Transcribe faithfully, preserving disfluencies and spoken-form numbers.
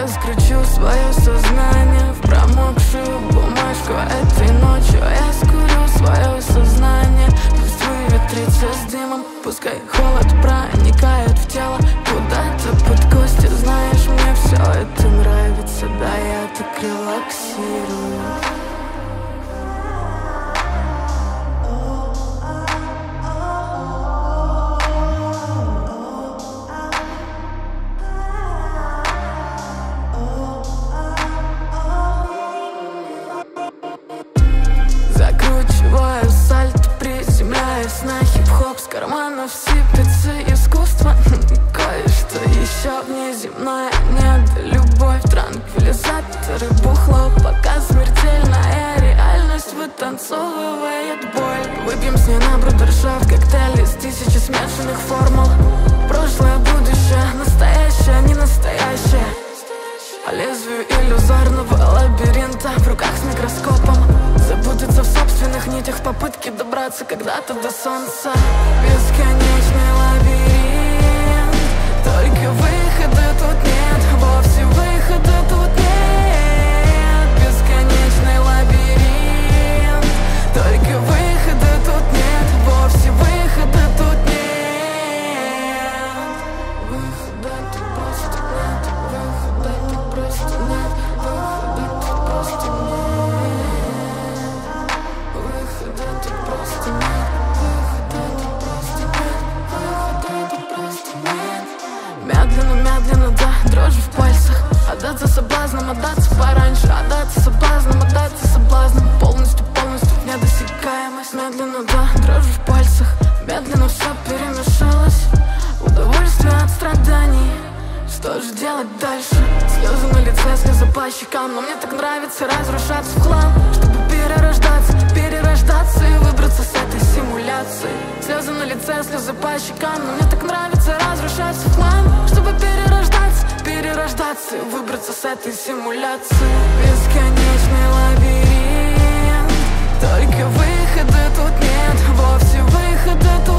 раскручу свое сознание в промокшую бумажку. Этой ночью я скурю свое сознание. Пусть выветрится с дымом, пускай холод проникает в тело куда-то под кости. Знаешь, мне все это нравится, да, я так релаксирую. Закручиваю сальто, приземляюсь на хип-хоп. С карманов сыпется искусство. Кое-что еще внеземное. Нет, любовь, транквилизаторы, бухло. Пока смертельная реальность вытанцовывает боль. Выпьем с ней на брудершафт коктейль из тысячи смешанных формул. Прошлое, будущее, настоящее, не настоящее. По лезвию иллюзорного лабиринта, в руках с микроскопом. Запутаться в собственных нитях в попытке добраться когда-то до солнца. Бесконечный лабиринт, только выхода тут нет, вовсе выхода тут нет. Бесконечный лабиринт, только выхода тут нет, вовсе выхода тут нет. Выхода тут просто нет, выхода тут просто нет, выхода тут просто нет. Выхода тут просто нет, выхода тут просто нет, выхода тут просто нет. Медленно, медленно, да, дрожь в пальцах. Отдаться соблазнам, отдаться пораньше. Отдаться соблазнам, отдаться соблазнам. Полностью, полностью в недосягаемость. Медленно, да, дрожь в пальцах. Медленно все перемешалось. Удовольствие от страданий. Что же делать дальше? Слезы на лице, слезы по щекам. Но мне так нравится разрушаться в хлам, чтобы перерождаться, перерождаться и выбраться с этой симуляции. Слезы на лице, слезы по щекам. Но мне так нравится разрушаться в хлам, чтобы перерождаться, перерождаться и выбраться с этой симуляции. Бесконечный лабиринт, только выхода тут нет, вовсе выхода тут